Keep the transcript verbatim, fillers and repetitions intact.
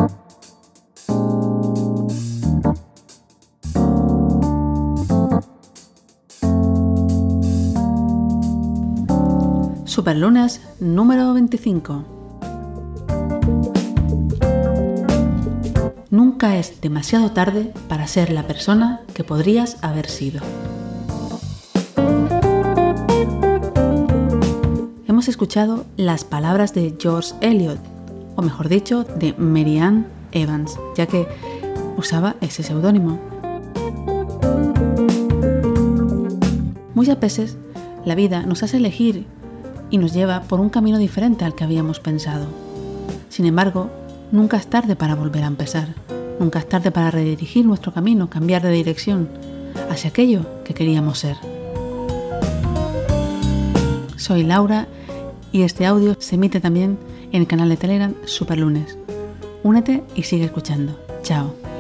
Superlunes número veinticinco. Nunca es demasiado tarde para ser la persona que podrías haber sido. Hemos escuchado las palabras de George Eliot, o mejor dicho, de Mary Ann Evans, ya que usaba ese seudónimo. Muchas veces la vida nos hace elegir y nos lleva por un camino diferente al que habíamos pensado. Sin embargo, nunca es tarde para volver a empezar. Nunca es tarde para redirigir nuestro camino, cambiar de dirección hacia aquello que queríamos ser. Soy Laura y este audio se emite también en el canal de Telegram Superlunes. Únete y sigue escuchando. Chao.